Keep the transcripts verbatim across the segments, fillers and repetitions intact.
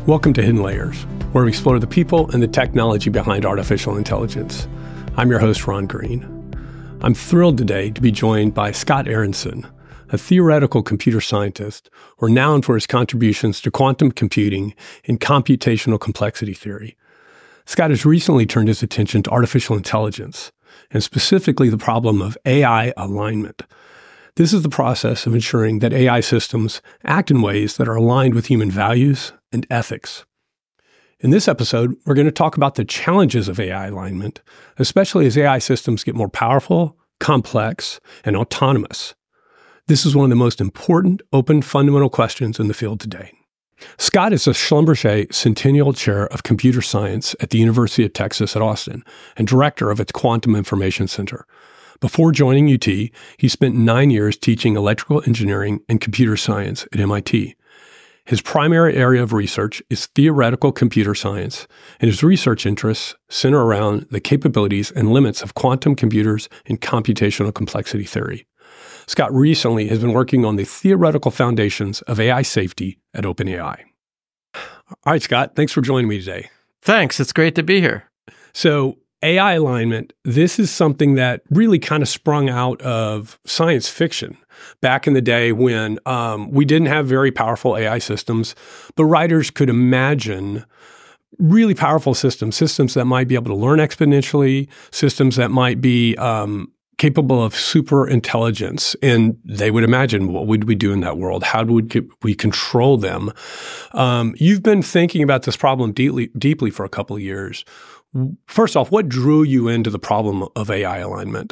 Welcome to Hidden Layers, where we explore the people and the technology behind artificial intelligence. I'm your host, Ron Green. I'm thrilled today to be joined by Scott Aaronson, a theoretical computer scientist renowned for his contributions to quantum computing and computational complexity theory. Scott has recently turned his attention to artificial intelligence, and specifically the problem of A I alignment. This is the process of ensuring that A I systems act in ways that are aligned with human values and ethics. In this episode, we're going to talk about the challenges of A I alignment, especially as A I systems get more powerful, complex, and autonomous. This is one of the most important open fundamental questions in the field today. Scott is a Schlumberger Centennial Chair of Computer Science at the University of Texas at Austin and director of its Quantum Information Center. Before joining U T, he spent nine years teaching electrical engineering and computer science at M I T. His primary area of research is theoretical computer science, and his research interests center around the capabilities and limits of quantum computers and computational complexity theory. Scott recently has been working on the theoretical foundations of A I safety at OpenAI. All right, Scott, thanks for joining me today. Thanks. It's great to be here. So A I alignment, this is something that really kind of sprung out of science fiction back in the day when um, we didn't have very powerful A I systems, but writers could imagine really powerful systems, systems that might be able to learn exponentially, systems that might be um, capable of super intelligence. And they would imagine, what would we do in that world? How would we control them? Um, you've been thinking about this problem deeply, deeply for a couple of years. First off, what drew you into the problem of A I alignment?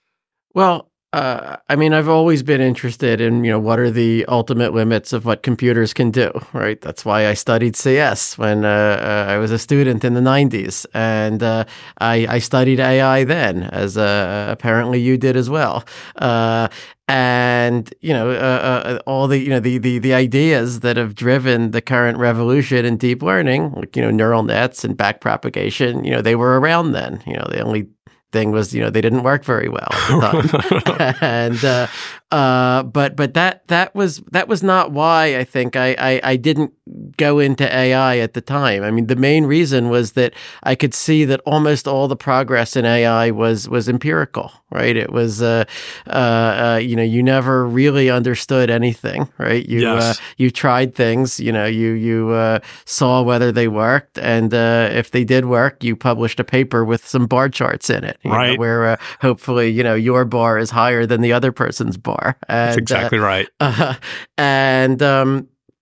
Well, uh, I mean, I've always been interested in, you know, what are the ultimate limits of what computers can do, right? That's why I studied C S when uh, uh, I was a student in the nineties. And uh, I, I studied A I then, as uh, apparently you did as well. Uh, And, you know, uh, uh, all the, you know, the, the, the ideas that have driven the current revolution in deep learning, like, you know, neural nets and backpropagation, you know, they were around then. You know, the only thing was, you know, they didn't work very well at the time. and, uh, uh, but, but that, that was, that was not why I think I, I, I didn't go into A I at the time. I mean, the main reason was that I could see that almost all the progress in A I was, was empirical, right? It was, uh, uh, uh you know, you never really understood anything, right? You, yes. uh, you tried things, you know, you, you, uh, saw whether they worked. And, uh, if they did work, you published a paper with some bar charts in it, you right? know, where, uh, hopefully, you know, your bar is higher than the other person's bar. And, That's exactly uh, right. Uh, and, um,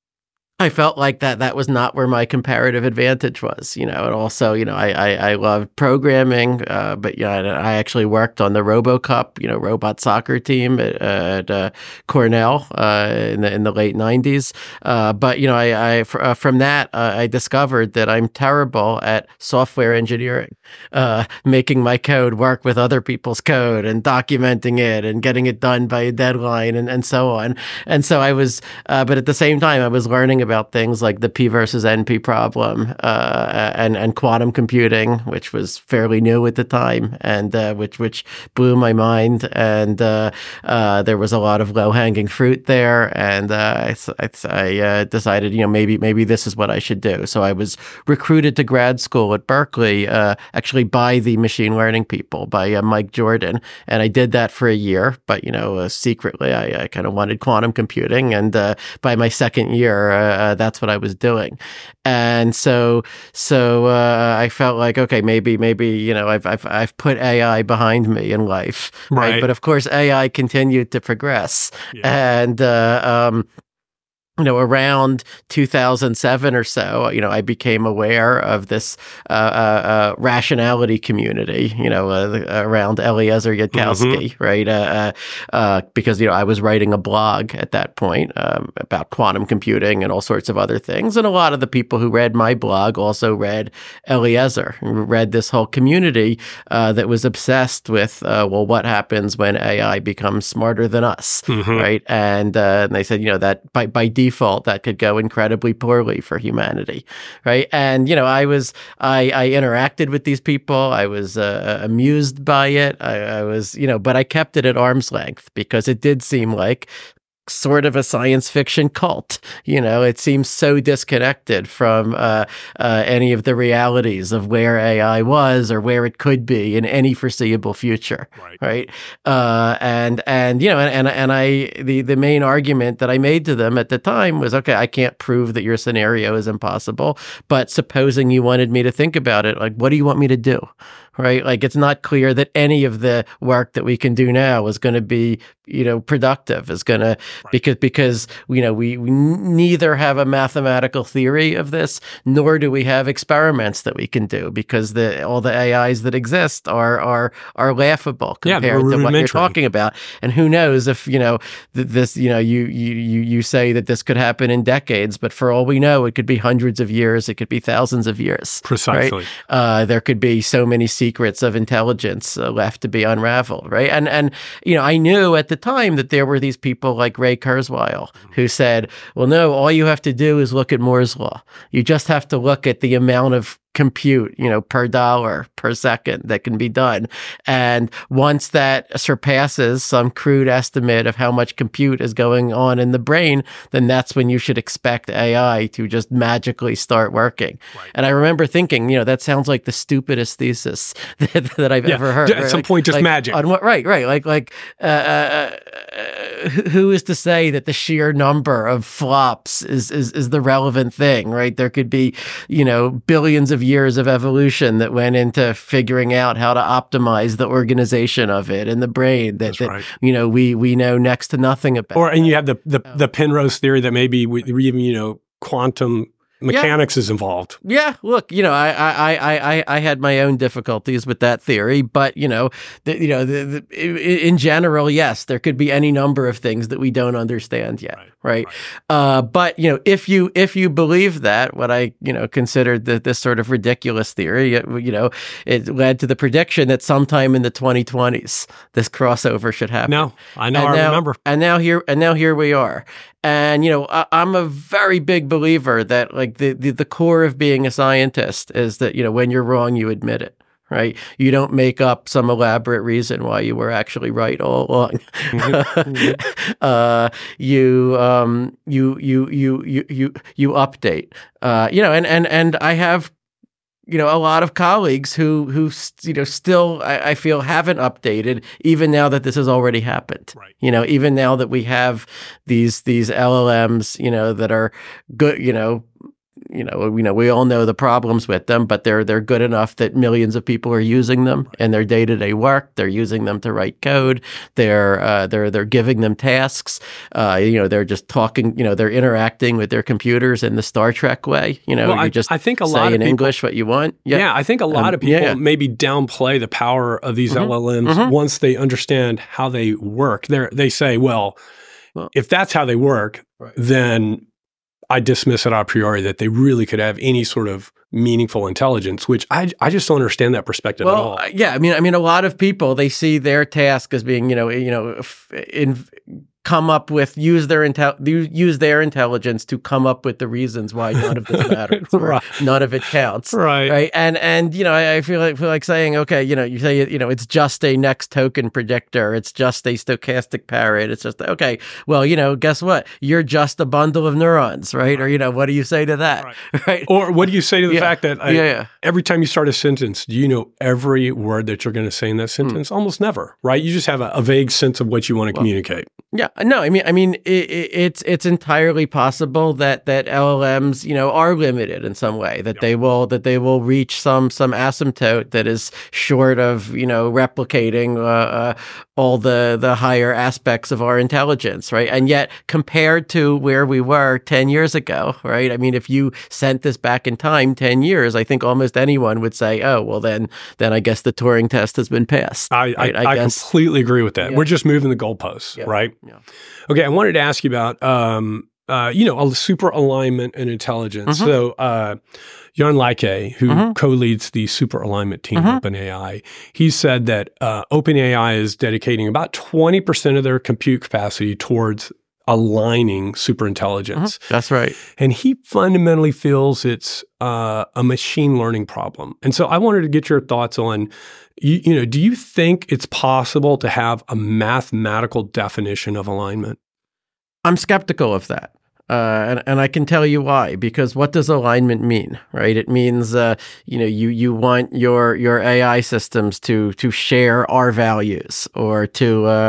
I felt like that that was not where my comparative advantage was, you know, and also, you know, I I, I loved programming, uh, but yeah, I actually worked on the RoboCup, you know, robot soccer team at, at uh, Cornell uh, in the in the late nineties. Uh, but you know, I, I fr- uh, from that uh, I discovered that I'm terrible at software engineering, uh, making my code work with other people's code and documenting it and getting it done by a deadline and, and so on. And so I was, uh, but at the same time, I was learning about things like the P versus N P problem uh, and and quantum computing, which was fairly new at the time, and uh, which which blew my mind. And uh, uh, there was a lot of low hanging fruit there, and uh, I, I, I uh, decided, you know, maybe maybe this is what I should do. So I was recruited to grad school at Berkeley, uh, actually by the machine learning people, by uh, Mike Jordan, and I did that for a year. But you know, uh, secretly, I, I kind of wanted quantum computing, and uh, by my second year. Uh, Uh, that's what I was doing, and so so uh, I felt like, okay, maybe maybe you know I've I've I've put A I behind me in life, right? right? But of course, A I continued to progress, yeah. and uh, um, you know, around two thousand seven or so, you know, I became aware of this uh, uh, uh, rationality community, you know, uh, around Eliezer Yudkowsky, mm-hmm. right? Uh, uh, because, you know, I was writing a blog at that point um, about quantum computing and all sorts of other things. And a lot of the people who read my blog also read Eliezer, read this whole community uh, that was obsessed with, uh, well, what happens when A I becomes smarter than us, mm-hmm. right? And, uh, and they said, you know, that by, by default, that could go incredibly poorly for humanity, right? And, you know, I was, I, I interacted with these people. I was uh, amused by it. I, I was, you know, but I kept it at arm's length because it did seem like sort of a science fiction cult. You know, it seems so disconnected from uh, uh, any of the realities of where A I was or where it could be in any foreseeable future. Right. Right. Uh, and, and, you know, and, and, and I, the, the main argument that I made to them at the time was, okay, I can't prove that your scenario is impossible, but supposing you wanted me to think about it, like, what do you want me to do? Right? Like, it's not clear that any of the work that we can do now is going to be, you know, productive, is going to, right. because, because, you know, we, we neither have a mathematical theory of this, nor do we have experiments that we can do, because the, all the A Is that exist are, are, are laughable compared yeah, to what you're talking about. And who knows if, you know, th- this, you know, you, you, you, you say that this could happen in decades, but for all we know, it could be hundreds of years. It could be thousands of years. Precisely. Right? Uh, there could be so many secrets of intelligence uh, left to be unraveled, right? And and you know, I knew at the time that there were these people like Ray Kurzweil who said, "Well, no, all you have to do is look at Moore's law. You just have to look at the amount of compute, you know, per dollar per second that can be done. And once that surpasses some crude estimate of how much compute is going on in the brain, then that's when you should expect A I to just magically start working." Right. And I remember thinking, you know, that sounds like the stupidest thesis that, that I've yeah, ever heard. At right? some like, point, just like, magic. On what, right, right. Like, like, uh, uh, uh, who is to say that the sheer number of flops is, is, is the relevant thing, right? There could be, you know, billions of years of evolution that went into figuring out how to optimize the organization of it in the brain that, that right. you know, we we know next to nothing about. Or, and you have the, the, the Penrose theory that maybe we, even, you know, quantum mechanics yeah. is involved. Yeah, look, you know, I, I, I, I, I had my own difficulties with that theory, but you know, the, you know, the, the, in general, yes, there could be any number of things that we don't understand yet, right? right? right. Uh, but you know, if you if you believe that, what I you know considered the, this sort of ridiculous theory, it, you know, it led to the prediction that sometime in the twenty twenties this crossover should happen. No, I know, and I now, remember, and now here and now here we are. And, you know, I, I'm a very big believer that, like, the, the, the core of being a scientist is that, you know, when you're wrong, you admit it, right? You don't make up some elaborate reason why you were actually right all along. Mm-hmm. uh, you, um, you, you, you, you, you, you update, uh, you know, and, and, and I have, you know, a lot of colleagues who, who you know, still, I, I feel, haven't updated, even now that this has already happened. Right. You know, even now that we have these these L L Ms, you know, that are good, you know, you know, you know, we all know the problems with them, but they're they're good enough that millions of people are using them right. in their day-to-day work. They're using them to write code. They're uh, they're they're giving them tasks. Uh, you know, they're just talking. You know, they're interacting with their computers in the Star Trek way. You know, well, you I, just I think a say lot of in people, English what you want. Yeah, yeah I think a lot um, of people yeah. maybe downplay the power of these mm-hmm. L L Ms mm-hmm. once they understand how they work. They they say, well, well, if that's how they work, right. then I dismiss it a priori that they really could have any sort of meaningful intelligence, which I I just don't understand that perspective well, at all. Yeah, I mean, I mean, a lot of people, they see their task as being, you know, you know, in. come up with, use their intel, use their intelligence to come up with the reasons why none of this matters, right. none of it counts, right? Right, and and you know, I, I feel like feel like saying, okay, you know, you say, you know, it's just a next token predictor, it's just a stochastic parrot, it's just okay. Well, you know, guess what? You're just a bundle of neurons, right? Or you know, what do you say to that, right? right? Or what do you say to the yeah. fact that I, yeah, yeah. every time you start a sentence, do you know every word that you're going to say in that sentence? Hmm. Almost never, right? You just have a, a vague sense of what you want to well, communicate. Yeah, no, I mean, I mean, it, it, it's it's entirely possible that that L L Ms, you know, are limited in some way. That yep. they will that they will reach some some asymptote that is short of, you know, replicating uh, uh, all the the higher aspects of our intelligence, right? And yet, compared to where we were ten years ago, right? I mean, if you sent this back in time ten years, I think almost anyone would say, oh, well, then then I guess the Turing test has been passed. I right? I, I, I guess, completely agree with that. Yeah. We're just moving the goalposts, yeah. right? Yeah. Okay, I wanted to ask you about, um, uh, you know, super alignment and intelligence. Mm-hmm. So, uh, Jan Leike, who mm-hmm. co-leads the super alignment team mm-hmm. at OpenAI, he said that uh, OpenAI is dedicating about twenty percent of their compute capacity towards aligning superintelligence. Mm-hmm. That's right. And he fundamentally feels it's uh, a machine learning problem. And so I wanted to get your thoughts on, you, you know, do you think it's possible to have a mathematical definition of alignment? I'm skeptical of that. Uh, and, and I can tell you why, because what does alignment mean, right? It means, uh, you know, you, you want your, your A I systems to, to share our values or to, uh,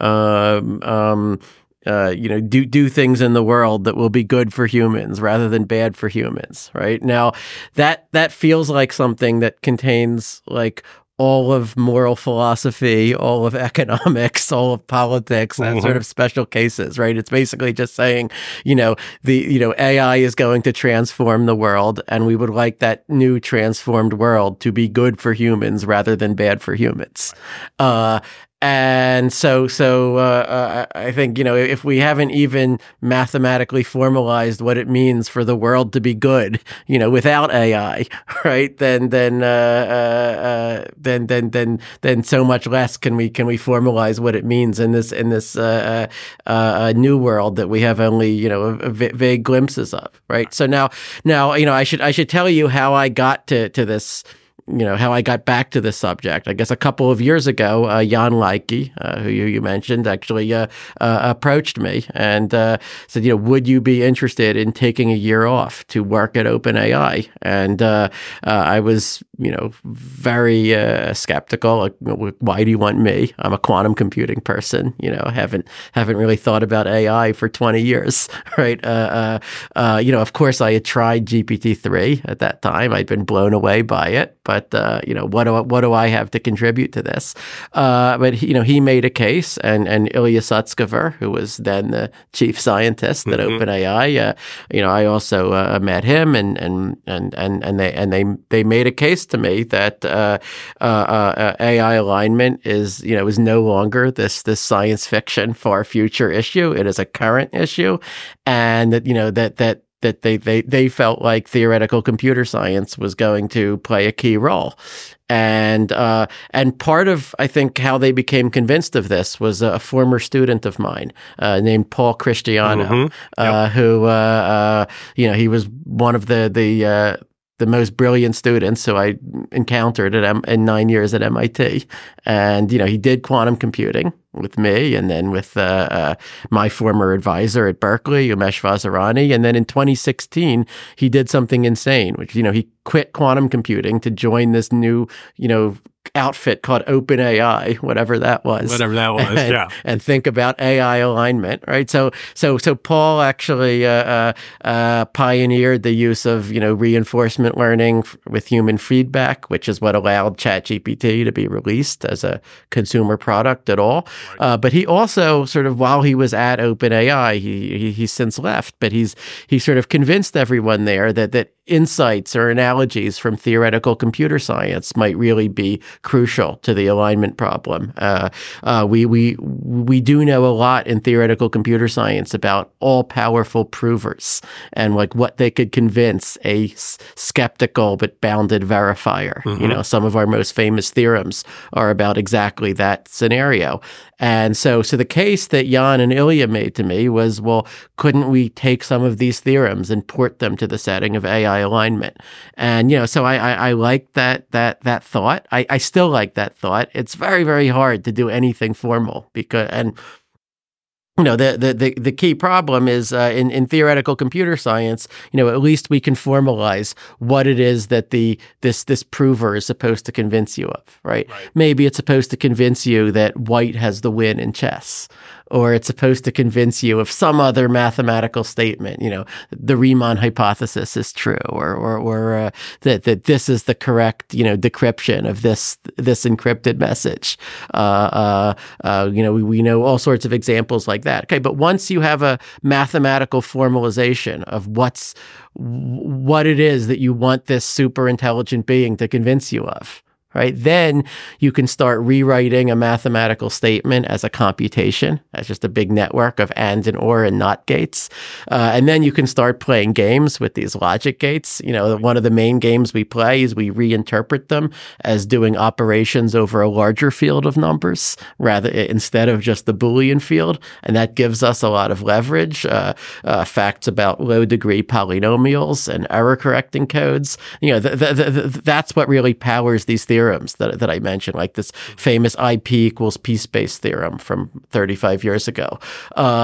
um, um, uh, you know, do, do things in the world that will be good for humans rather than bad for humans, right? Now that, that feels like something that contains like all of moral philosophy, all of economics, all of politics, that mm-hmm. sort of special cases, right? It's basically just saying, you know, the, you know, A I is going to transform the world, and we would like that new transformed world to be good for humans rather than bad for humans. Uh, And so, so uh, I think, you know, if we haven't even mathematically formalized what it means for the world to be good, you know, without A I, right? Then, then, uh, uh, then, then, then, then, so much less can we can we formalize what it means in this in this uh, uh, uh, new world that we have only, you know, a, a vague glimpses of, right? So now, now, you know, I should I should tell you how I got to to this. You know, how I got back to this subject. I guess a couple of years ago, uh, Jan Leike, uh, who you, you mentioned, actually uh, uh, approached me and uh, said, you know, would you be interested in taking a year off to work at OpenAI? And uh, uh, I was, you know, very uh, skeptical. Like, why do you want me? I'm a quantum computing person. You know, haven't haven't really thought about A I for twenty years, right? Uh, uh, uh, you know, of course, I had tried G P T three at that time. I'd been blown away by it, but But uh, you know, what do I, what do I have to contribute to this? Uh, but he, you know, he made a case, and and Ilya Sutskever, who was then the chief scientist at mm-hmm. OpenAI, uh, you know, I also uh, met him, and and and and and they and they they made a case to me that uh, uh, uh, A I alignment is, you know, is no longer this this science fiction far future issue. It is a current issue, and that, you know, that that. that they, they, they felt like theoretical computer science was going to play a key role. And uh, and part of, I think, how they became convinced of this was a former student of mine uh, named Paul Christiano, mm-hmm. yep. uh, who, uh, uh, you know, he was one of the, the, uh, the most brilliant students who I encountered at M- in nine years at M I T. And, you know, he did quantum computing with me, and then with uh, uh, my former advisor at Berkeley, Umesh Vazirani. And then in twenty sixteen, he did something insane, which, you know, he quit quantum computing to join this new, you know, outfit called OpenAI, whatever that was. Whatever that was, and, yeah. And think about A I alignment, right? So, so, so Paul actually uh, uh, uh, pioneered the use of, you know, reinforcement learning f- with human feedback, which is what allowed ChatGPT to be released as a consumer product at all. Right. Uh, but he also sort of, while he was at OpenAI, he, he he's since left, but he's he sort of convinced everyone there that that insights or analogies from theoretical computer science might really be crucial to the alignment problem. Uh, uh, we we we do know a lot in theoretical computer science about all-powerful provers and like what they could convince a s- skeptical but bounded verifier. Mm-hmm. You know, some of our most famous theorems are about exactly that scenario. And so, so the case that Jan and Ilya made to me was, well, couldn't we take some of these theorems and port them to the setting of A I alignment? And, you know, so I, I, I like that, that, that thought. I, I still like that thought. It's very, very hard to do anything formal because, and, you know, the, the, the, the key problem is uh, in, in theoretical computer science, you know, at least we can formalize what it is that the this this prover is supposed to convince you of, right? right? Maybe it's supposed to convince you that white has the win in chess, or it's supposed to convince you of some other mathematical statement, you know, the Riemann hypothesis is true, or or, or uh, that that this is the correct, you know, decryption of this this encrypted message. Uh, uh, uh, you know, we, we know all sorts of examples like that. Okay, but once you have a mathematical formalization of what's what it is that you want this super intelligent being to convince you of, right? Then you can start rewriting a mathematical statement as a computation, as just a big network of and and or and not gates. Uh, and then you can start playing games with these logic gates. You know, one of the main games we play is we reinterpret them as doing operations over a larger field of numbers rather instead of just the Boolean field. And that gives us a lot of leverage, uh, uh, facts about low degree polynomials and error correcting codes. You know, th- th- th- that's what really powers these theories. Theorems that, that I mentioned, like this famous I P equals P space theorem from thirty-five years ago. Uh,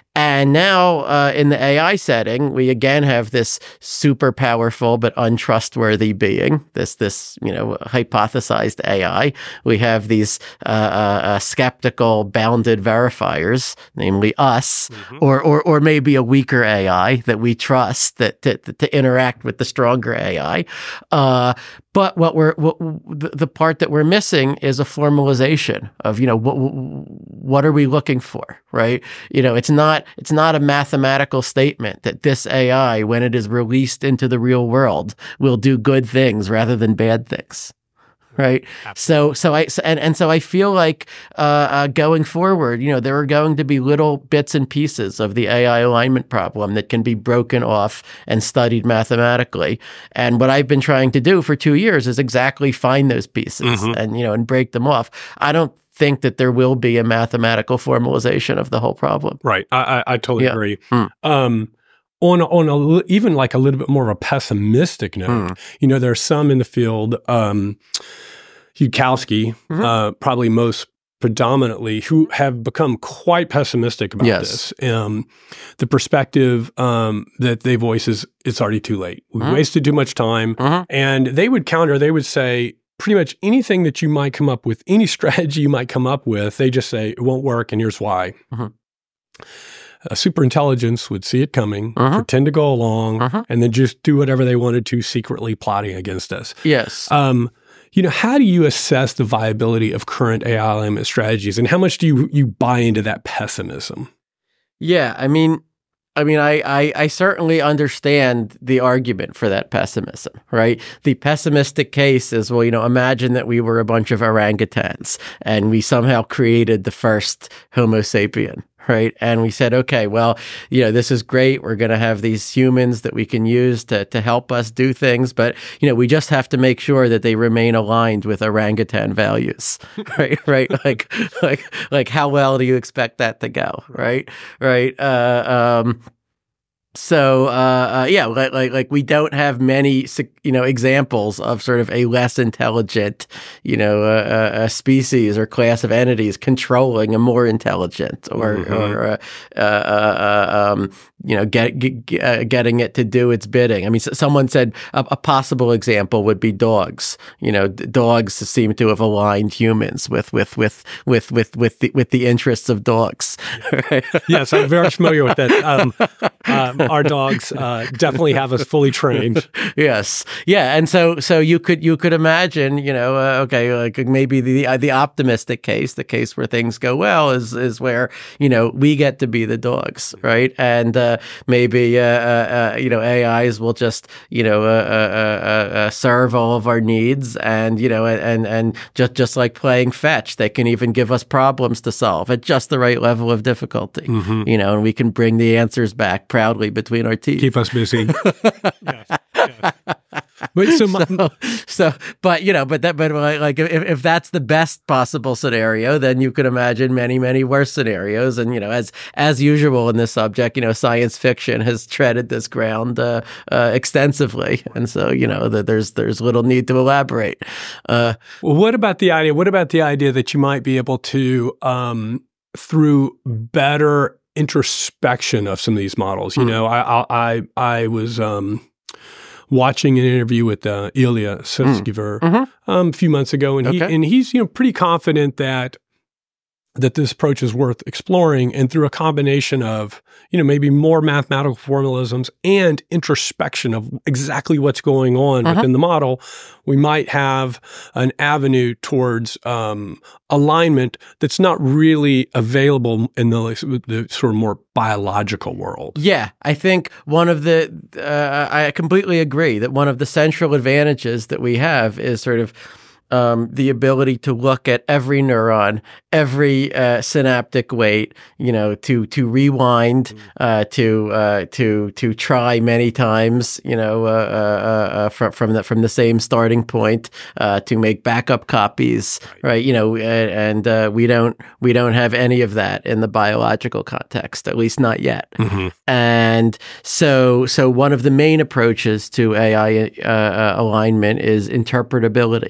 And now uh, in the A I setting, we again have this super powerful but untrustworthy being, this, this you know, hypothesized A I. We have these uh, uh, uh, skeptical bounded verifiers, namely us, mm-hmm. or, or or maybe a weaker A I that we trust that to, to interact with the stronger A I. Uh, But what we're what, the part that we're missing is a formalization of, you know, what what are we looking for, right? You know, it's not it's not a mathematical statement that this A I, when it is released into the real world, will do good things rather than bad things. Right. Absolutely. So, so I, so, and, and so I feel like, uh, uh, going forward, you know, there are going to be little bits and pieces of the A I alignment problem that can be broken off and studied mathematically. And what I've been trying to do for two years is exactly find those pieces mm-hmm. and, you know, and break them off. I don't think that there will be a mathematical formalization of the whole problem. Right. I, I, I totally yeah. agree. Mm. Um, On on a, even like a little bit more of a pessimistic note, mm. you know, there are some in the field, um, Yudkowsky, mm-hmm. uh, probably most predominantly, who have become quite pessimistic about yes. this. Um, the perspective um, that they voice is it's already too late. We mm-hmm. wasted too much time. Mm-hmm. And they would counter, they would say, pretty much anything that you might come up with, any strategy you might come up with, they just say, it won't work, and here's why. Mm-hmm. Uh, superintelligence would see it coming, uh-huh. pretend to go along, uh-huh. and then just do whatever they wanted to, secretly plotting against us. Yes. Um, you know, how do you assess the viability of current A I alignment strategies, and how much do you you buy into that pessimism? Yeah, I mean, I mean, I, I, I certainly understand the argument for that pessimism, right? The pessimistic case is, well, you know, imagine that we were a bunch of orangutans and we somehow created the first Homo sapien. Right. And we said, okay, well, you know, this is great. We're going to have these humans that we can use to, to help us do things. But, you know, we just have to make sure that they remain aligned with orangutan values. Right. Right. Like, like, like, how well do you expect that to go? Right. Right. Uh, um, So, uh, uh, yeah, like, like, like we don't have many, you know, examples of sort of a less intelligent, you know, uh, a species or class of entities controlling a more intelligent or, mm-hmm. or, uh, uh, uh, um, you know, get, get uh, getting it to do its bidding. I mean, s- someone said a, a possible example would be dogs. You know, d- dogs seem to have aligned humans with, with, with, with, with, with the, with the interests of dogs. Right? Yes, I'm very familiar with that. Um, um, our dogs uh, definitely have us fully trained. Yes, yeah, and so so you could you could imagine, you know, uh, okay, like maybe the uh, the optimistic case, the case where things go well, is is where, you know, we get to be the dogs, right? And uh, maybe uh, uh, uh, you know, A Is will just, you know, uh, uh, uh, uh, serve all of our needs, and you know, and and just just like playing fetch, they can even give us problems to solve at just the right level of difficulty, mm-hmm. you know, and we can bring the answers back proudly between our teeth. Keep us busy. yes, yes. But so, my, so, so, but you know, but that, but like, if, if that's the best possible scenario, then you could imagine many, many worse scenarios. And you know, as as usual in this subject, you know, science fiction has treaded this ground uh, uh, extensively, and so you know, that there's there's little need to elaborate. Uh, well, what about the idea? What about the idea that you might be able to, um, through better introspection of some of these models? You mm. know, I I I was um, watching an interview with uh, Ilya Sutskever mm. mm-hmm. um, a few months ago, and he okay. and he's you know pretty confident that that this approach is worth exploring, and through a combination of, you know, maybe more mathematical formalisms and introspection of exactly what's going on uh-huh. within the model, we might have an avenue towards um, alignment that's not really available in the, the sort of more biological world. Yeah, I think one of the, uh, I completely agree that one of the central advantages that we have is sort of Um, the ability to look at every neuron, every uh, synaptic weight, you know, to to rewind, uh, to uh, to to try many times, you know, uh, uh, uh, from from the from the same starting point, uh, to make backup copies, right? right? You know, and uh, we don't we don't have any of that in the biological context, at least not yet. Mm-hmm. And so so one of the main approaches to A I uh, uh, alignment is interpretability, right?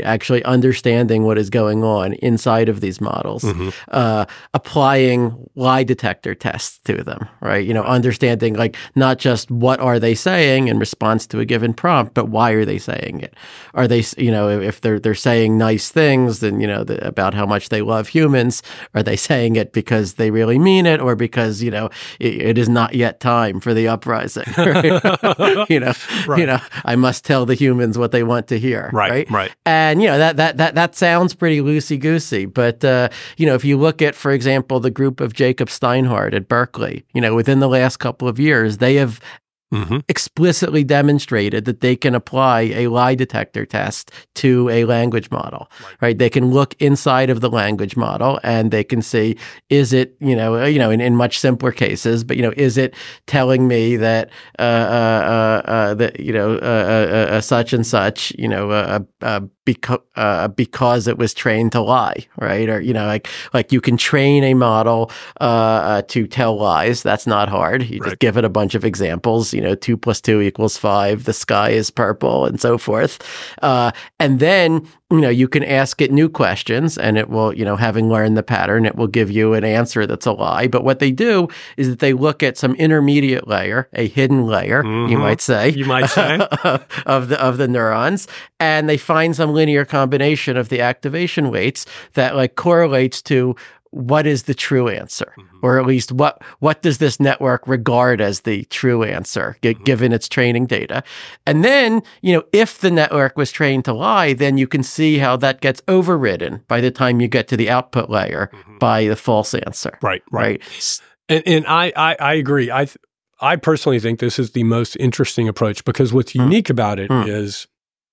right? Actually understanding what is going on inside of these models, mm-hmm. uh, applying lie detector tests to them, right? You know, understanding like not just what are they saying in response to a given prompt, but why are they saying it? Are they, you know, if they're they're saying nice things, then you know the, about how much they love humans, are they saying it because they really mean it, or because you know it, it is not yet time for the uprising? Right? you know, right. you know, I must tell the humans what they want to hear, right? Right. right. And you know that that that that sounds pretty loosey goosey, but uh, you know if you look at, for example, the group of Jacob Steinhardt at Berkeley, you know within the last couple of years, they have Mm-hmm. explicitly demonstrated that they can apply a lie detector test to a language model, right. right? They can look inside of the language model and they can see, is it, you know, you know, in, in much simpler cases, but, you know, is it telling me that, uh, uh, uh, that, you know, uh, uh, uh, such and such, you know, uh, uh, because, uh, because it was trained to lie, right? Or, you know, like, like you can train a model, uh, uh to tell lies. That's not hard. You right. just give it a bunch of examples, you know, two plus two equals five, the sky is purple, and so forth. Uh, and then, you know, you can ask it new questions and it will, you know, having learned the pattern, it will give you an answer that's a lie. But what they do is that they look at some intermediate layer, a hidden layer, mm-hmm. you might say, you might say, of the of the neurons, and they find some linear combination of the activation weights that like correlates to what is the true answer, mm-hmm. or at least what what does this network regard as the true answer, g- mm-hmm. given its training data. And then, you know, if the network was trained to lie, then you can see how that gets overridden by the time you get to the output layer mm-hmm. by the false answer. Right, right. right? And, and I, I, I agree. I th- I personally think this is the most interesting approach because what's unique mm-hmm. about it mm-hmm. is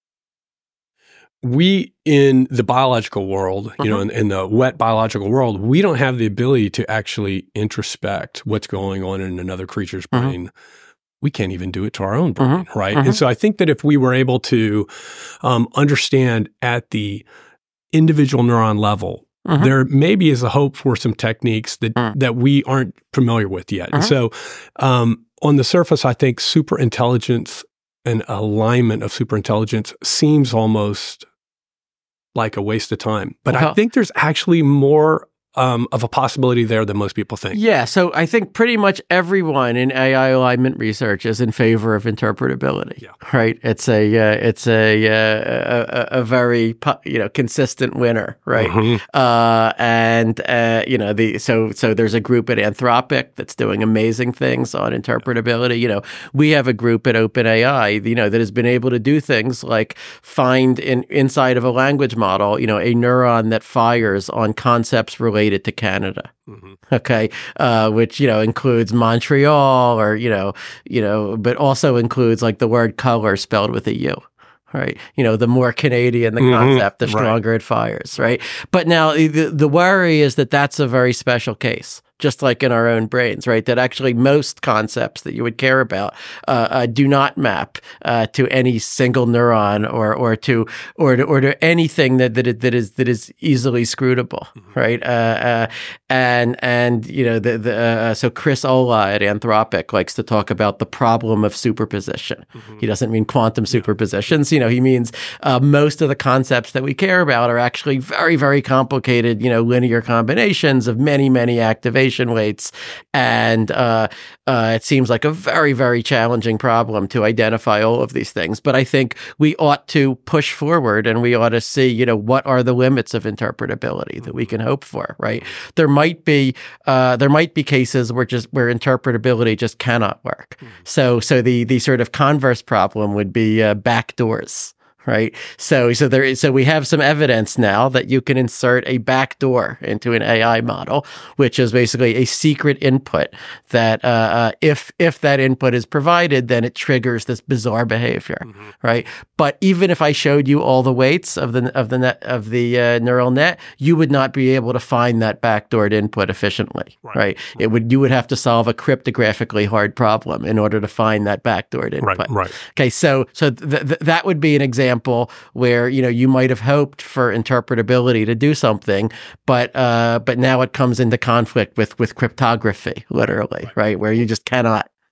we in the biological world, you mm-hmm. know, in, in the wet biological world, we don't have the ability to actually introspect what's going on in another creature's brain. Mm-hmm. We can't even do it to our own brain, mm-hmm. right? Mm-hmm. And so I think that if we were able to um, understand at the individual neuron level, mm-hmm. there maybe is a hope for some techniques that, mm-hmm. that we aren't familiar with yet. Mm-hmm. And so um, on the surface, I think superintelligence and alignment of superintelligence seems almost like a waste of time. But well, I think there's actually more um, of a possibility there than most people think. Yeah. So I think pretty much everyone in A I alignment research is in favor of interpretability. Yeah. Right. It's a uh, it's a, uh, a a very you know consistent winner. Right. Mm-hmm. Uh, and uh, you know the so so there's a group at Anthropic that's doing amazing things on interpretability. You know, we have a group at OpenAI, you know, that has been able to do things like find in inside of a language model, you know, a neuron that fires on concepts related related to Canada, mm-hmm. okay, uh, which you know includes Montreal, or you know, you know, but also includes like the word color spelled with a U. Right, you know, the more Canadian the mm-hmm. concept, the stronger right. it fires. Right, but now the the worry is that that's a very special case. Just like in our own brains, right? That actually most concepts that you would care about uh, uh, do not map uh, to any single neuron, or or to or to, or to anything that that, it, that is that is easily scrutable, mm-hmm. right? Uh, uh, and and you know the, the uh, so Chris Olah at Anthropic likes to talk about the problem of superposition. Mm-hmm. He doesn't mean quantum superpositions. You know, he means uh, most of the concepts that we care about are actually very very complicated. You know, linear combinations of many many activations weights, and uh, uh, it seems like a very, very challenging problem to identify all of these things. But I think we ought to push forward, and we ought to see, you know, what are the limits of interpretability that we can hope for, right? There might be uh, there might be cases where just where interpretability just cannot work. Mm-hmm. So, so the the sort of converse problem would be uh, backdoors. Right. So so there is, so we have some evidence now that you can insert a backdoor into an A I model, which is basically a secret input that uh, uh, if if that input is provided, then it triggers this bizarre behavior. Mm-hmm. Right. But even if I showed you all the weights of the of the net of the uh, neural net, you would not be able to find that backdoored input efficiently. Right. right. It would you would have to solve a cryptographically hard problem in order to find that backdoored input. Right. Right. Okay. So so th- th- that would be an example where you know you might have hoped for interpretability to do something, but uh, but now it comes into conflict with with cryptography, literally, right? Where you just cannot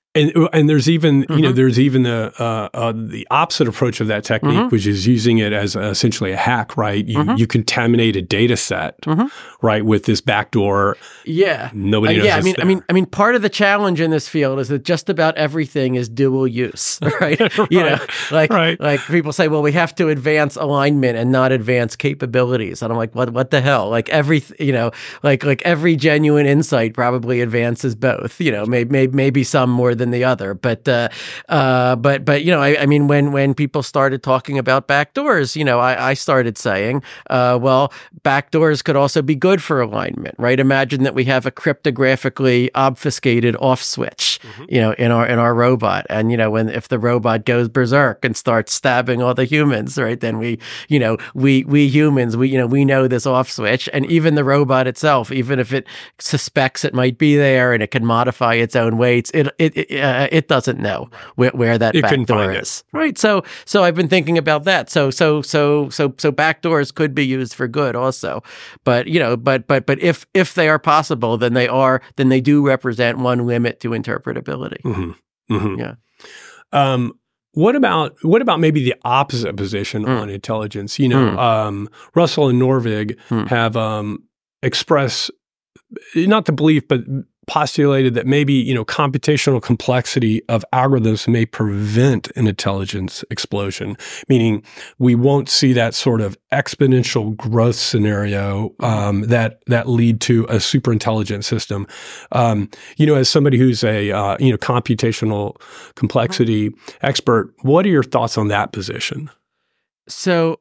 And and there's even Mm-hmm. you know there's even the uh, uh, the opposite approach of that technique, Mm-hmm. which is using it as a, essentially a hack, right? You Mm-hmm. you contaminate a data set, Mm-hmm. right, with this backdoor. Yeah. Nobody Uh, knows. yeah, I it's mean, there. I mean, I mean, part of the challenge in this field is that just about everything is dual use, right? You know, like, Right. like people say, well, we have to advance alignment and not advance capabilities, and I'm like, what, what the hell? Like every, you know, like, like every genuine insight probably advances both. You know, maybe, maybe, maybe some more than the other, but, uh, uh, but, but you know, I, I mean, when when people started talking about backdoors, you know, I, I started saying, uh, well, backdoors could also be good for alignment, right? Imagine that we have a cryptographically obfuscated off switch, mm-hmm. you know, in our in our robot, and you know, when if the robot goes berserk and starts stabbing all the humans, right? Then we, you know, we we humans, we you know, we know this off switch, and even the robot itself, even if it suspects it might be there and it can modify its own weights, it it it, uh, it doesn't know where, where that It back couldn't door find is, right? So so I've been thinking about that. So so so so so backdoors could be used for good also, but you know, but but but if if they are possible, then they are then they do represent one limit to interpretability. Mm-hmm. Mm-hmm. Yeah. Um, what about what about maybe the opposite position Mm. on intelligence? You know, Mm. um, Russell and Norvig Mm. have um, expressed not the belief, but postulated that maybe, you know, computational complexity of algorithms may prevent an intelligence explosion, meaning we won't see that sort of exponential growth scenario um, that that lead to a super intelligent system. Um, you know, as somebody who's a uh, you know computational complexity expert, what are your thoughts on that position? So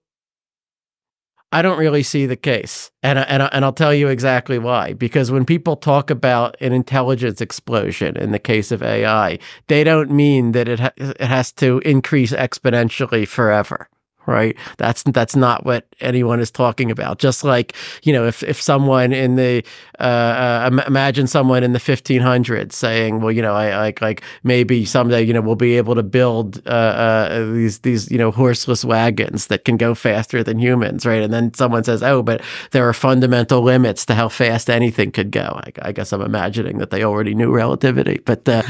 I don't really see the case, and I, and I, and I'll tell you exactly why. Because when people talk about an intelligence explosion in the case of A I, they don't mean that it ha- it has to increase exponentially forever. Right? That's that's not what anyone is talking about. Just like, you know, if if someone in the uh, uh, imagine someone in the fifteen hundreds saying, well, you know, I like like maybe someday, you know, we'll be able to build uh, uh, these these you know horseless wagons that can go faster than humans, right? And then someone says, oh, but there are fundamental limits to how fast anything could go. I, I guess I'm imagining that they already knew relativity, but uh,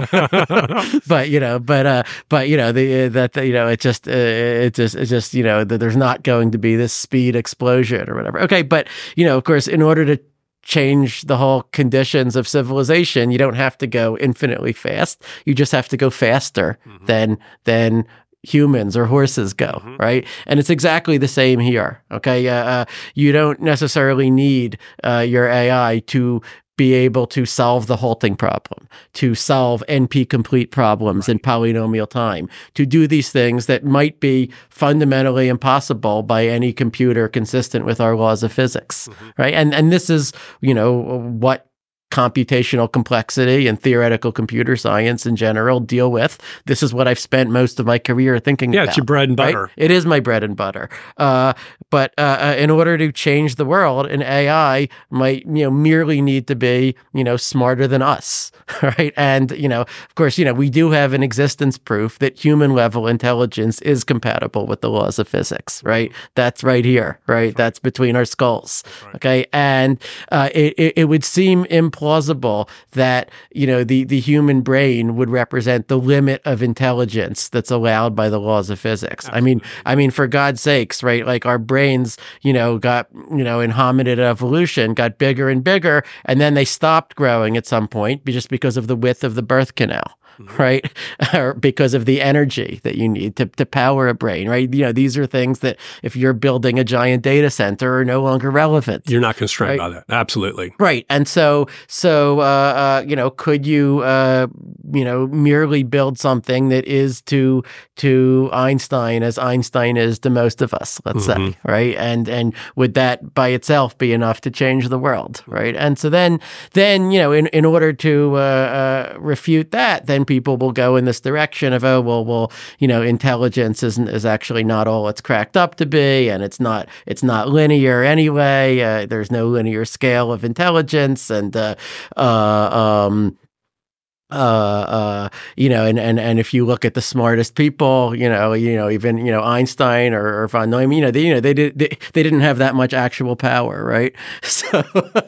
but you know, but uh, but you know, the uh, that you know, it just uh, it just It's just, you know, that there's not going to be this speed explosion or whatever. Okay, but, you know, of course, in order to change the whole conditions of civilization, you don't have to go infinitely fast. You just have to go faster mm-hmm. than than humans or horses go, mm-hmm. right? And it's exactly the same here. Okay, uh, uh, you don't necessarily need uh, your A I to be able to solve the halting problem, to solve N P-complete problems right. in polynomial time, to do these things that might be fundamentally impossible by any computer consistent with our laws of physics, mm-hmm. right? And and this is, you know, what computational complexity and theoretical computer science in general deal with. This is what I've spent most of my career thinking yeah, about. Yeah, it's your bread and butter. Right? It is my bread and butter. Uh, but uh, in order to change the world, an A I might, you know, merely need to be, you know, smarter than us, right? And, you know, of course, you know, we do have an existence proof that human level intelligence is compatible with the laws of physics, right? That's right here, right? That's between our skulls, right. Okay? And uh, it, it, it would seem impossible plausible that, you know, the, the human brain would represent the limit of intelligence that's allowed by the laws of physics. Absolutely. I mean, I mean, for God's sakes, right? Like our brains, you know, got, you know, in hominid evolution, got bigger and bigger, and then they stopped growing at some point just because of the width of the birth canal. Mm-hmm. Right? Or because of the energy that you need to, to power a brain, right? You know, these are things that if you're building a giant data center are no longer relevant. You're not constrained right? by that. Absolutely. Right. And so, so, uh, uh, you know, could you, uh, you know, merely build something that is to, to Einstein as Einstein is to most of us, let's mm-hmm. say, right? And, and would that by itself be enough to change the world, right? And so then, then, you know, in, in order to, uh, uh, refute that, then people will go in this direction of, oh, well, well, you know, intelligence isn't is actually not all it's cracked up to be, and it's not it's not linear anyway. Uh, there's no linear scale of intelligence, and uh, uh, um, Uh, uh, you know, and, and, and if you look at the smartest people, you know, you know, even, you know, Einstein or, or von Neumann, you know, they, you know, they did, they, they didn't have that much actual power, right? So,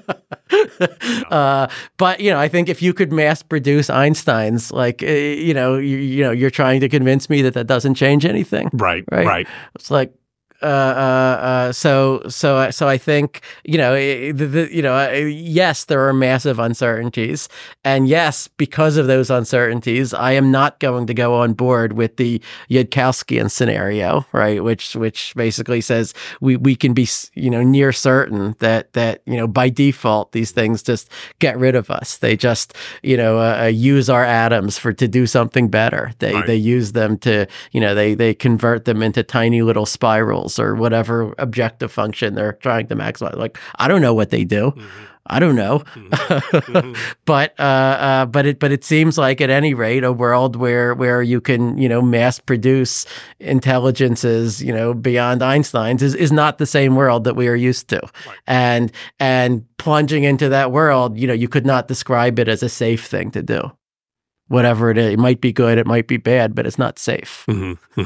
uh, but, you know, I think if you could mass produce Einsteins, like, uh, you know, you, you know, you're trying to convince me that that doesn't change anything. Right. Right. Right. It's like, Uh, uh, uh, so, so, so I think, you know, the, the, you know, uh, yes, there are massive uncertainties, and yes, because of those uncertainties, I am not going to go on board with the Yudkowskian scenario, right? Which, which basically says we, we can be, you know, near certain that, that, you know, by default, these things just get rid of us. They just, you know, uh, use our atoms for, to do something better. They, Right. they use them to, you know, they, they convert them into tiny little spirals or whatever objective function they're trying to maximize. Like, I don't know what they do. Mm-hmm. I don't know. Mm-hmm. but uh, uh, but it but it seems like at any rate a world where where you can, you know, mass produce intelligences, you know, beyond Einstein's is, is not the same world that we are used to. Right. And and plunging into that world, you know, you could not describe it as a safe thing to do. Whatever it is, it might be good, it might be bad, but it's not safe. Mm-hmm.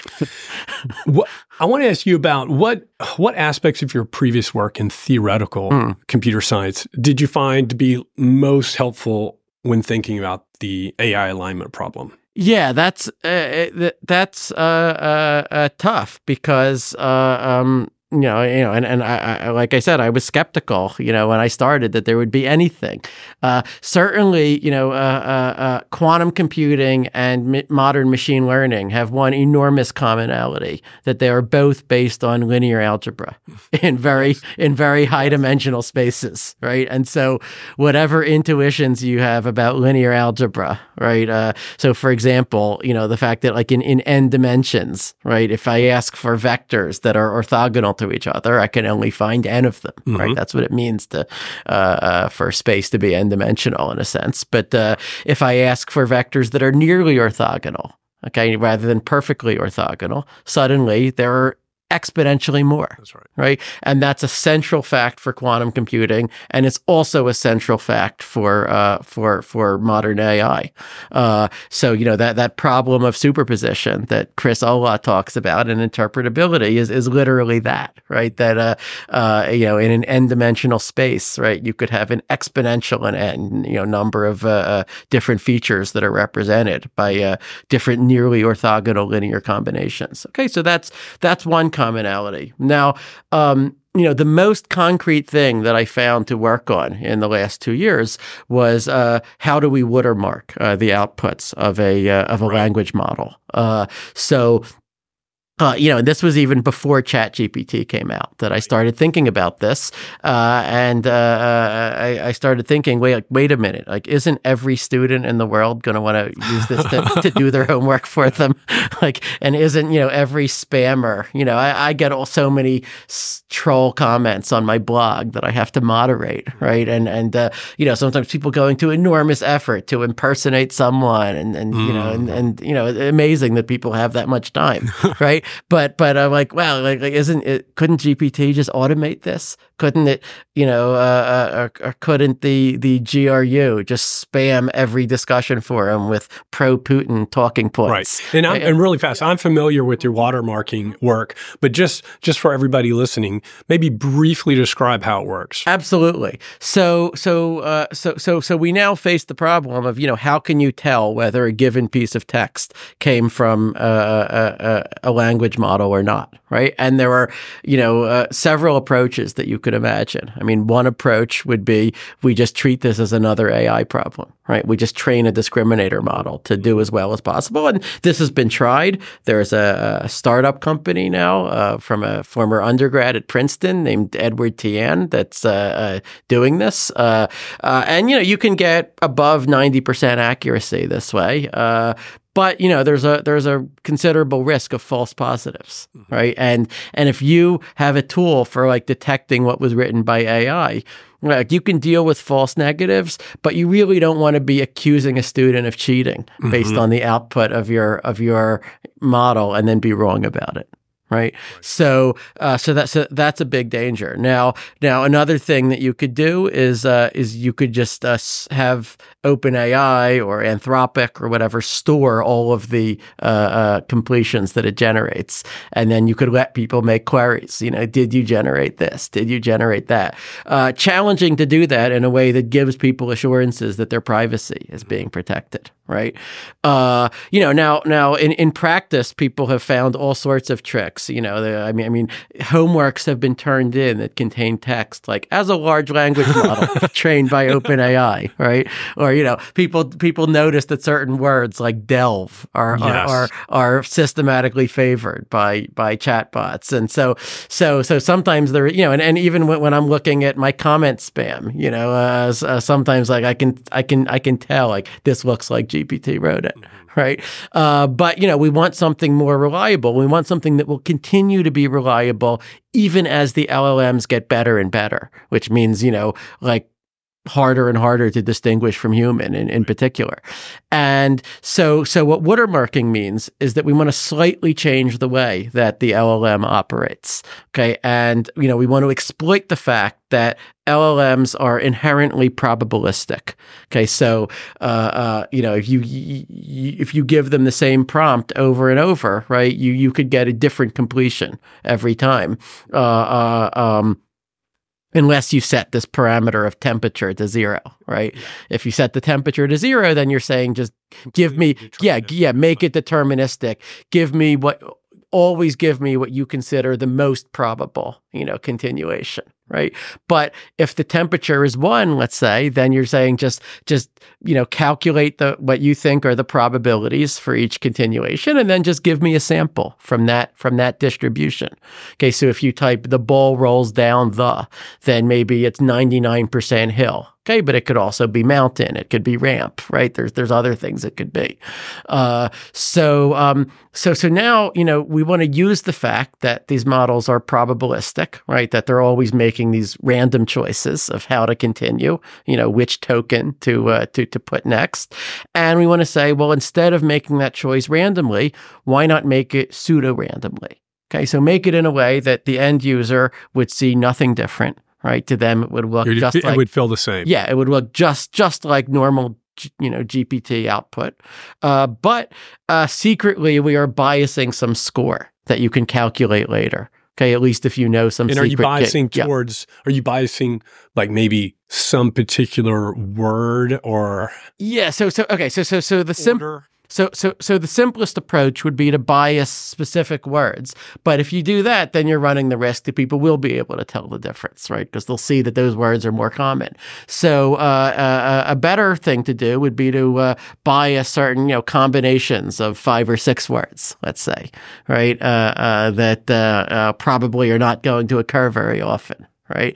Mm-hmm. What, I want to ask you about what what aspects of your previous work in theoretical mm. computer science did you find to be most helpful when thinking about the A I alignment problem? Yeah, that's uh, that's uh, uh, uh, tough because. Uh, um, You know, you know, and, and I, I, like I said, I was skeptical, you know, when I started that there would be anything. Uh, certainly, you know, uh, uh, uh, quantum computing and mi- modern machine learning have one enormous commonality, that they are both based on linear algebra in very in very high dimensional spaces, right? And so, whatever intuitions you have about linear algebra, right? Uh, so, for example, you know, the fact that like in, in n dimensions, right? If I ask for vectors that are orthogonal to each other, I can only find n of them, mm-hmm. right? That's what it means to uh, uh, for space to be n-dimensional in a sense. But uh, if I ask for vectors that are nearly orthogonal, okay, rather than perfectly orthogonal, suddenly there are exponentially more. That's right. Right? And that's a central fact for quantum computing, and it's also a central fact for uh, for for modern A I. Uh, so you know that that problem of superposition that Chris Olah talks about in interpretability is is literally that, right? That uh, uh, you know in an n-dimensional space, right, you could have an exponential and n, you know, number of uh, uh, different features that are represented by uh, different nearly orthogonal linear combinations. Okay, so that's that's one commonality. Now, um, you know, the most concrete thing that I found to work on in the last two years was uh, how do we watermark uh, the outputs of a uh, of a right. language model? Uh, so. Uh, you know, and this was even before ChatGPT came out that I started thinking about this, uh, and uh, I, I started thinking, wait, like, wait a minute, like, isn't every student in the world going to want to use this to, to do their homework for them? Like, and isn't, you know, every spammer, you know, I, I get all so many s- troll comments on my blog that I have to moderate, right? And and uh, you know, sometimes people going to enormous effort to impersonate someone, and and mm. you know, and and you know, amazing that people have that much time, right? But but I'm like, wow, like, like isn't it? Couldn't G P T just automate this? Couldn't it? You know, uh, or, or couldn't the the G R U just spam every discussion forum with pro-Putin talking points? Right. And I'm and really fast. I'm familiar with your watermarking work, but just just for everybody listening, maybe briefly describe how it works. Absolutely. So so uh, so so so we now face the problem of, you know, how can you tell whether a given piece of text came from uh, a, a, a language model or not, right? And there are, you know, uh, several approaches that you could imagine. I mean, one approach would be we just treat this as another A I problem, right? We just train a discriminator model to do as well as possible. And this has been tried. There's a, a startup company now uh, from a former undergrad at Princeton named Edward Tian that's uh, uh, doing this. Uh, uh, and, you know, you can get above ninety percent accuracy this way. Uh, But, you know, there's a there's a considerable risk of false positives, mm-hmm. right? And and if you have a tool for like detecting what was written by A I, like you can deal with false negatives, but you really don't want to be accusing a student of cheating mm-hmm. based on the output of your of your model and then be wrong about it. Right. right. So, uh, so that's a, that's a big danger. Now, now another thing that you could do is uh, is you could just uh, have OpenAI or Anthropic or whatever store all of the uh, uh, completions that it generates. And then you could let people make queries. You know, did you generate this? Did you generate that? Uh, challenging to do that in a way that gives people assurances that their privacy is being protected, right? Uh, you know, now, now in, in practice, people have found all sorts of tricks. You know, the, I mean, I mean, homeworks have been turned in that contain text like as a large language model trained by OpenAI, right? Or, you know, people people notice that certain words like delve are Yes. are, are are systematically favored by by chatbots, and so so so sometimes there, you know, and, and even when, when I'm looking at my comment spam, you know, uh, uh, sometimes like I can I can I can tell like this looks like G P T wrote it. Right. Uh, but, you know, we want something more reliable. We want something that will continue to be reliable even as the L L Ms get better and better, which means, you know, like harder and harder to distinguish from human in, in particular. And so so what watermarking means is that we want to slightly change the way that the L L M operates. Okay. And, you know, we want to exploit the fact that L L Ms are inherently probabilistic. Okay. So, uh, uh, you know, if you, you if you give them the same prompt over and over, right, you, you could get a different completion every time. Uh, uh, um, Unless you set this parameter of temperature to zero, right? Yeah. If you set the temperature to zero, then you're saying just give me, yeah, yeah, make it deterministic. Give me what, always give me what you consider the most probable, you know, continuation, right? But if the temperature is one, let's say, then you're saying just, just, you know, calculate the what you think are the probabilities for each continuation, and then just give me a sample from that from that distribution. Okay, so if you type the ball rolls down the, then maybe it's ninety-nine percent hill. Okay, but it could also be mountain. It could be ramp, right? There's there's other things it could be. Uh, so um, so so now, you know, we want to use the fact that these models are probabilistic, right? That they're always making these random choices of how to continue, you know, which token to uh, to to put next, and we want to say, well, instead of making that choice randomly, why not make it pseudo randomly? Okay, so make it in a way that the end user would see nothing different. Right, to them, it would look it, just it like... It would feel the same. Yeah, it would look just just like normal, you know, G P T output. Uh, but uh, secretly, we are biasing some score that you can calculate later. Okay, at least if you know some and secret... And are you biasing key. towards... Yeah. Are you biasing, like, maybe some particular word or... Yeah, so, so okay, so so so the simple... So, so, so the simplest approach would be to bias specific words. But if you do that, then you're running the risk that people will be able to tell the difference, right? Because they'll see that those words are more common. So, uh, uh, a better thing to do would be to uh, bias certain, you know, combinations of five or six words, let's say, right? Uh, uh, that uh, uh, probably are not going to occur very often. Right,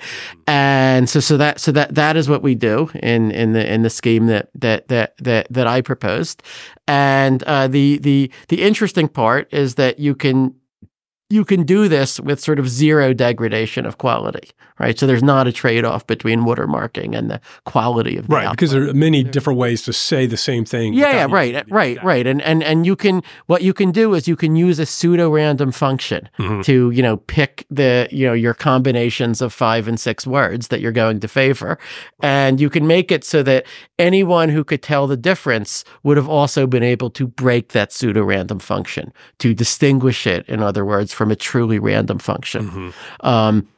and so so that so that that is what we do in in the in the scheme that that that that that I proposed, and uh, the the the interesting part is that you can you can do this with sort of zero degradation of quality, right? So there's not a trade-off between watermarking and the quality of the right, output. Because there are many different ways to say the same thing. Yeah, yeah, right, right, right. And and and you can what you can do is you can use a pseudo-random function mm-hmm. to, you know, pick the, you know, your combinations of five and six words that you're going to favor, and you can make it so that anyone who could tell the difference would have also been able to break that pseudo-random function to distinguish it, in other words, from a truly random function. Mm-hmm. Um,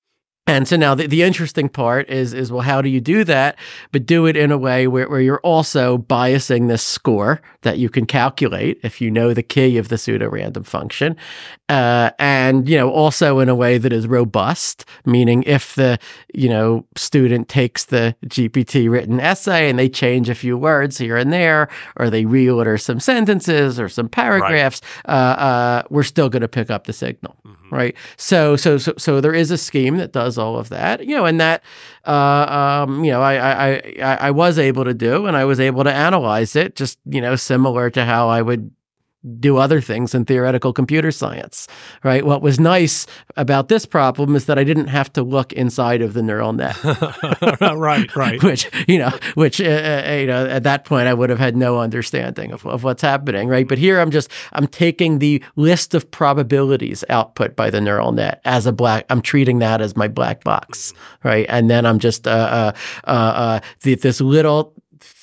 And so now the, the interesting part is, is, well, how do you do that? But do it in a way where, where you're also biasing this score that you can calculate if you know the key of the pseudo-random function. Uh, and, you know, also in a way that is robust, meaning if the, you know, student takes the G P T written essay and they change a few words here and there, or they reorder some sentences or some paragraphs, right. uh, uh, we're still going to pick up the signal, mm-hmm. right? So, so, so, so there is a scheme that does all of that, you know, and that, uh, um, you know, I, I, I, I was able to do, and I was able to analyze it just, you know, similar to how I would do other things in theoretical computer science, right? What was nice about this problem is that I didn't have to look inside of the neural net. right, right. Which, you know, which, uh, you know, at that point I would have had no understanding of, of what's happening, right? But here I'm just, I'm taking the list of probabilities output by the neural net as a black, I'm treating that as my black box, right? And then I'm just, uh, uh, uh, uh the, this little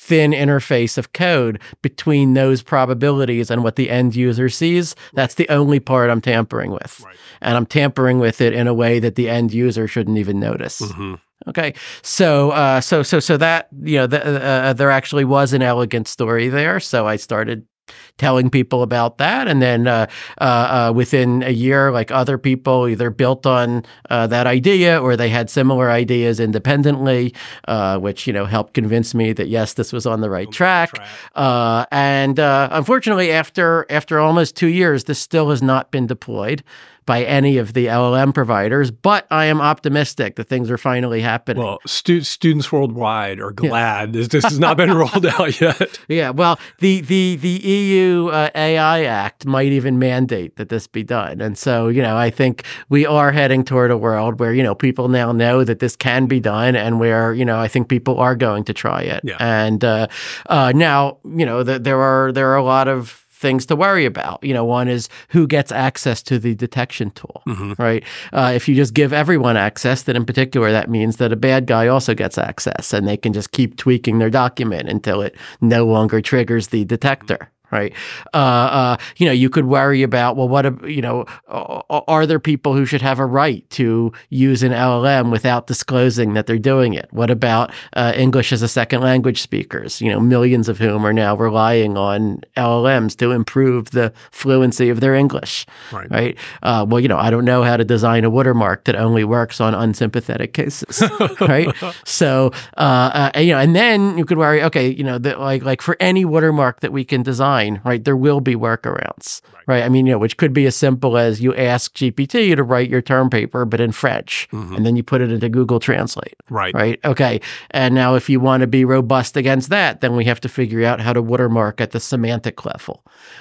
thin interface of code between those probabilities and what the end user sees, that's the only part I'm tampering with. Right. And I'm tampering with it in a way that the end user shouldn't even notice. Mm-hmm. Okay, so uh, so so so that you know, the, uh, there actually was an elegant story there. So I started telling people about that, and then uh, uh, uh, within a year, like other people either built on uh, that idea or they had similar ideas independently, uh, which you know helped convince me that yes, this was on the right track. Uh, and uh, unfortunately, after after almost two years, this still has not been deployed by any of the L L M providers, but I am optimistic that things are finally happening. Well, stu- students worldwide are glad yeah. this, this has not been rolled out yet. Yeah, well, the the the E U uh, A I Act might even mandate that this be done, and so you know I think we are heading toward a world where you know people now know that this can be done, and where you know I think people are going to try it. Yeah. And uh, uh, now you know the, there are there are a lot of things to worry about. You know, one is who gets access to the detection tool, mm-hmm. right? Uh, if you just give everyone access, then in particular, that means that a bad guy also gets access and they can just keep tweaking their document until it no longer triggers the detector. Right. Uh, uh, you know, you could worry about, well, what, you know, are there people who should have a right to use an L L M without disclosing that they're doing it? What about uh, English as a second language speakers, you know, millions of whom are now relying on L L Ms to improve the fluency of their English? Right. Right. Uh, well, you know, I don't know how to design a watermark that only works on unsympathetic cases. Right. So, uh, uh, you know, and then you could worry, okay, you know, the, like, like for any watermark that we can design, right, there will be workarounds, right. right? I mean, you know, which could be as simple as you ask G P T to write your term paper, but in French, mm-hmm. and then you put it into Google Translate. Right. Right. Okay. And now if you want to be robust against that, then we have to figure out how to watermark at the semantic level,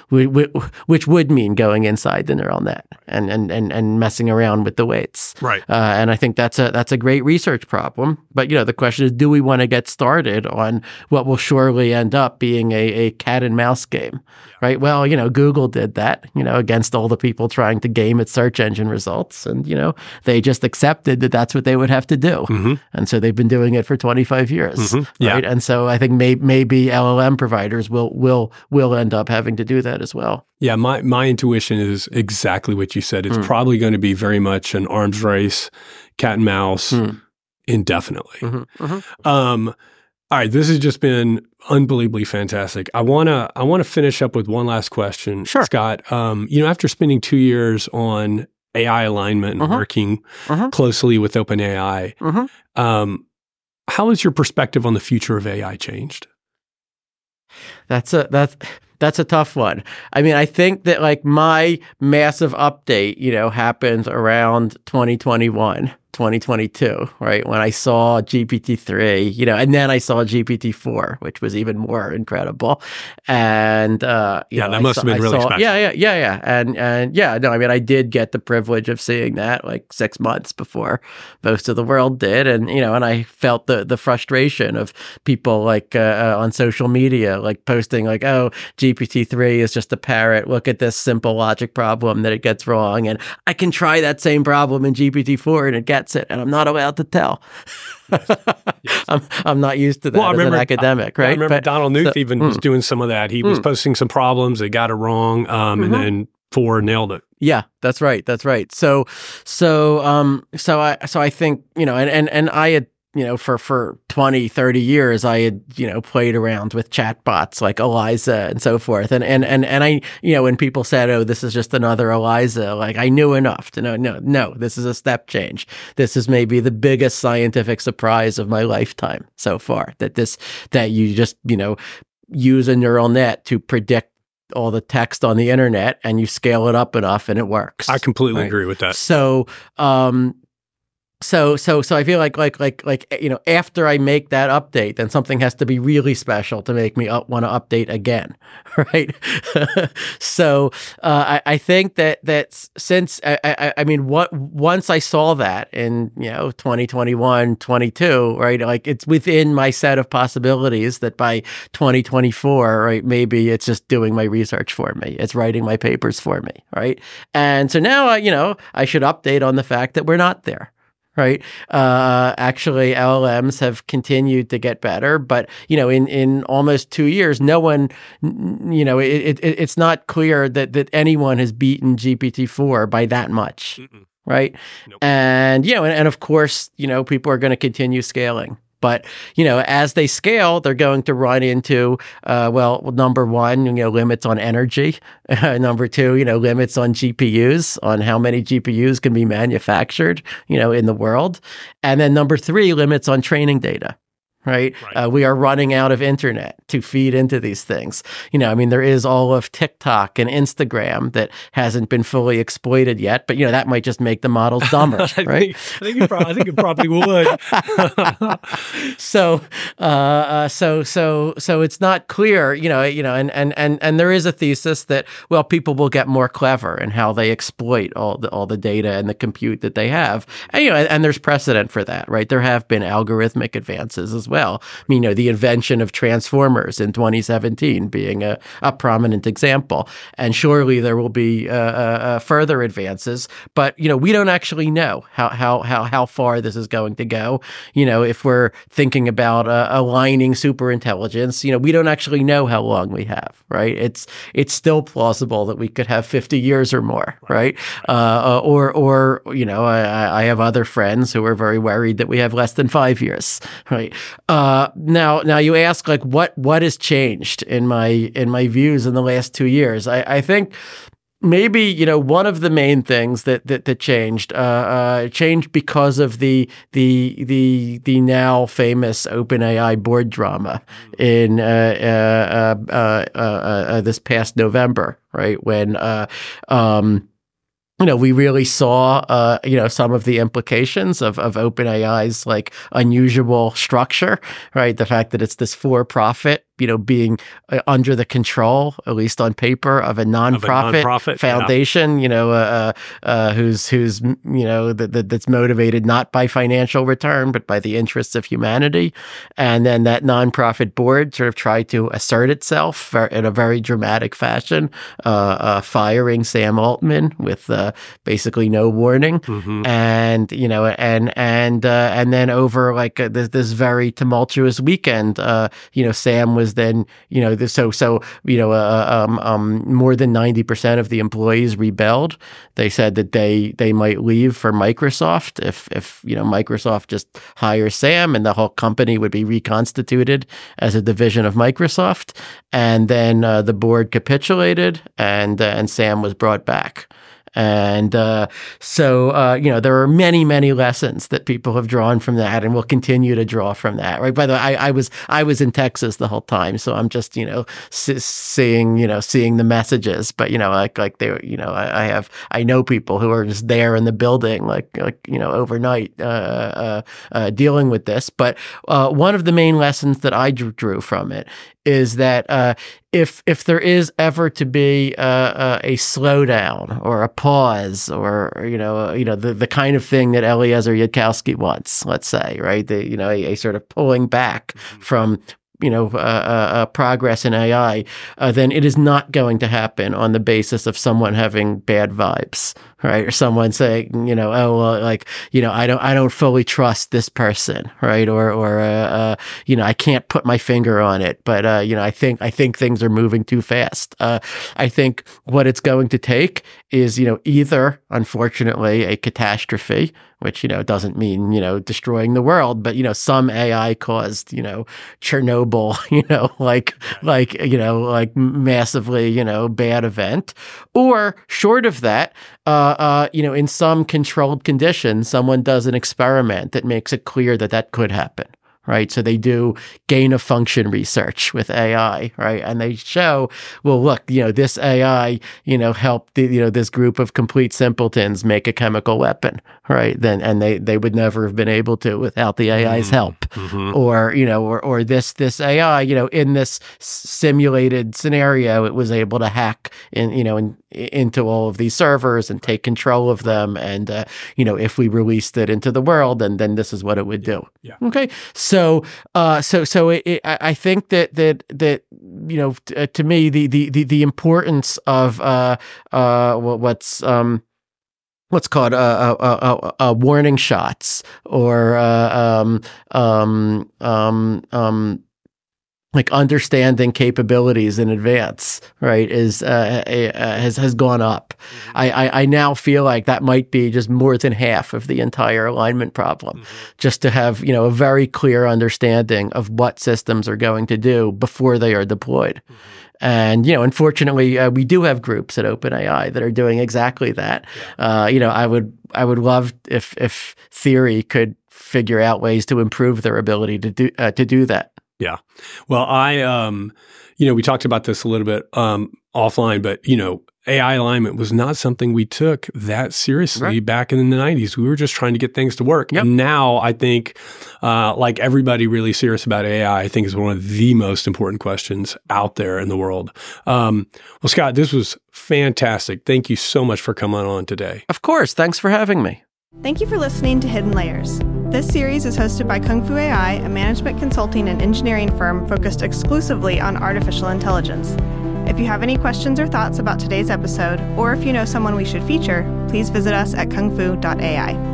which would mean going inside the neural net and, and, and, and messing around with the weights. Right. Uh, and I think that's a, that's a great research problem. But, you know, the question is, do we want to get started on what will surely end up being a, a cat and mouse game? Yeah. Right. Well, you know, Google did that, you know, against all the people trying to game its search engine results. And, you know, they just accepted that that's what they would have to do. Mm-hmm. And so they've been doing it for twenty-five years. Mm-hmm. Right. Yeah. And so I think may, maybe L L M providers will will will end up having to do that as well. Yeah. My, my intuition is exactly what you said. It's mm. probably going to be very much an arms race, cat and mouse, mm. indefinitely. Mm-hmm. Mm-hmm. Um, All right, this has just been unbelievably fantastic. I wanna I wanna finish up with one last question, sure. Scott. Um, you know, after spending two years on A I alignment and uh-huh. working uh-huh. closely with OpenAI, uh-huh. um, how has your perspective on the future of A I changed? That's a that's that's a tough one. I mean, I think that like my massive update, you know, happened around twenty twenty-one. twenty twenty-two, right? When I saw G P T three, you know, and then I saw G P T four, which was even more incredible. And, uh, you yeah, know, that must saw, have been I really saw, special. Yeah, yeah, yeah, yeah. And, and yeah, no, I mean, I did get the privilege of seeing that like six months before most of the world did. And, you know, and I felt the, the frustration of people like, uh, on social media, like posting like, oh, G P T three is just a parrot. Look at this simple logic problem that it gets wrong. And I can try that same problem in G P T four and it gets it, and I'm not allowed to tell. yes. Yes. I'm I'm not used to that well, as remember, an academic, right? I remember but, Donald Knuth so, even mm, was doing some of that. He mm. was posting some problems, they got it wrong, um, mm-hmm. and then four nailed it. Yeah, that's right. That's right. So, so, um, so I, so I think, you know, and, and, and I had, you know, for, for twenty, thirty years, I had, you know, played around with chatbots like Eliza and so forth. And, and, and, and I, you know, when people said, oh, this is just another Eliza, like I knew enough to know, no, no, this is a step change. This is maybe the biggest scientific surprise of my lifetime so far, that this, that you just, you know, use a neural net to predict all the text on the internet and you scale it up enough and it works. I completely right? agree with that. So, um, So, so, so I feel like, like, like, like, you know, after I make that update, then something has to be really special to make me up, want to update again, right? so, uh, I, I think that that since I, I, I mean, what once I saw that in you know twenty twenty-one, twenty-two, right? Like it's within my set of possibilities that by twenty twenty-four, right? Maybe it's just doing my research for me, it's writing my papers for me, right? And so now, I, you know, I should update on the fact that we're not there. right? Uh, actually, L L Ms have continued to get better, but you know, in, in almost two years, no one, you know, it, it it's not clear that that anyone has beaten G P T four by that much, Mm-mm. right? Nope. And you know, and, and of course, you know, people are going to continue scaling. But, you know, as they scale, they're going to run into, uh, well, number one, you know, limits on energy. Uh, number two, you know, limits on G P Us, on how many G P Us can be manufactured, you know, in the world. And then number three, limits on training data. Right. right. Uh, we are running out of internet to feed into these things. You know, I mean, there is all of TikTok and Instagram that hasn't been fully exploited yet, but, you know, that might just make the models dumber, I right? Think, I think it probably, I think it probably would. so, uh, uh, so, so, so it's not clear, you know, you know, and, and, and, and there is a thesis that, well, people will get more clever in how they exploit all the, all the data and the compute that they have. And, you know, and, and there's precedent for that, right? There have been algorithmic advances as well. Well, I mean, you know, the invention of transformers in twenty seventeen being a, a prominent example. And surely there will be uh, uh, further advances. But, you know, we don't actually know how how how how far this is going to go. You know, if we're thinking about uh, aligning superintelligence, you know, we don't actually know how long we have, right? It's it's still plausible that we could have fifty years or more, right? Uh, or, or you know, I, I have other friends who are very worried that we have less than five years, right? Uh, now, now you ask, like, what what has changed in my in my views in the last two years? I, I think maybe, you know, one of the main things that that, that changed uh, uh, changed because of the the the the now famous OpenAI board drama in uh, uh, uh, uh, uh, this past November, right? When uh, um, you know, we really saw, uh, you know, some of the implications of, of OpenAI's like unusual structure, right? The fact that it's this for-profit, you know, being uh, under the control, at least on paper, of a nonprofit, of a nonprofit foundation, yeah. you know, uh, uh, who's who's you know that, that that's motivated not by financial return but by the interests of humanity, and then that nonprofit board sort of tried to assert itself in a very dramatic fashion, uh, uh, firing Sam Altman with uh, basically no warning, mm-hmm. and you know, and and uh, and then over like uh, this, this very tumultuous weekend, uh, you know, Sam was. Then, you know, this, so, so, you know, uh, um, um, more than ninety percent of the employees rebelled. They said that they, they might leave for Microsoft if, if, you know, Microsoft just hires Sam, and the whole company would be reconstituted as a division of Microsoft. And then uh, the board capitulated, and, uh, and Sam was brought back. And uh, so, uh, you know, there are many, many lessons that people have drawn from that, and will continue to draw from that. Right. By the way, I, I was I was in Texas the whole time, so I'm just, you know, seeing, you know, seeing the messages. But you know, like like they, you know, I, I have I know people who are just there in the building, like like you know, overnight, uh, uh, uh, dealing with this. But uh, one of the main lessons that I drew, drew from it is that uh, if if there is ever to be uh, uh, a slowdown or a pause, or you know uh, you know the, the kind of thing that Eliezer Yudkowsky wants, let's say, right, the, you know a, a sort of pulling back from you know uh, uh, progress in A I, uh, then it is not going to happen on the basis of someone having bad vibes. Right, or someone saying, you know, oh, well, like, you know, I don't, I don't fully trust this person, right, or, or, uh, uh, you know, I can't put my finger on it, but, uh, you know, I think, I think things are moving too fast. Uh, I think what it's going to take is, you know, either, unfortunately, a catastrophe, which, you know, doesn't mean, you know, destroying the world, but, you know, some A I caused, you know, Chernobyl, you know, like, like, you know, like massively, you know, bad event, or short of that, uh, uh, you know, in some controlled conditions, someone does an experiment that makes it clear that that could happen. Right. So they do gain of function research with A I. Right. And they show, well, look, you know, this A I, you know, helped, the, you know, this group of complete simpletons make a chemical weapon. Right. Then, and they, they would never have been able to without the A I's help. Mm-hmm. Or, you know, or, or this, this A I, you know, in this simulated scenario, it was able to hack in, you know, in, into all of these servers and take control of them. And, uh, you know, if we released it into the world, then, then this is what it would do. Yeah. Okay. So, uh, so, so it, it, I think that, that, that, you know, t- uh, to me, the, the, the, the importance of, uh, uh, what's, um, what's called uh, uh, uh, uh, warning shots or uh, um, um, um, um, like understanding capabilities in advance, right, is uh, uh, has has gone up. Mm-hmm. I, I I now feel like that might be just more than half of the entire alignment problem, mm-hmm. just to have, you know, a very clear understanding of what systems are going to do before they are deployed. Mm-hmm. And, you know, unfortunately, uh, we do have groups at OpenAI that are doing exactly that. Yeah. Uh, you know, I would I would love if if Theory could figure out ways to improve their ability to do uh, to do that. Yeah. Well, I, um, you know, we talked about this a little bit um, offline, but, you know, A I alignment was not something we took that seriously right. back in the nineties. We were just trying to get things to work. Yep. And now I think, uh, like everybody really serious about A I, I think is one of the most important questions out there in the world. Um, well, Scott, this was fantastic. Thank you so much for coming on today. Of course. Thanks for having me. Thank you for listening to Hidden Layers. This series is hosted by Kung Fu A I, a management consulting and engineering firm focused exclusively on artificial intelligence. If you have any questions or thoughts about today's episode, or if you know someone we should feature, please visit us at kung fu dot A I.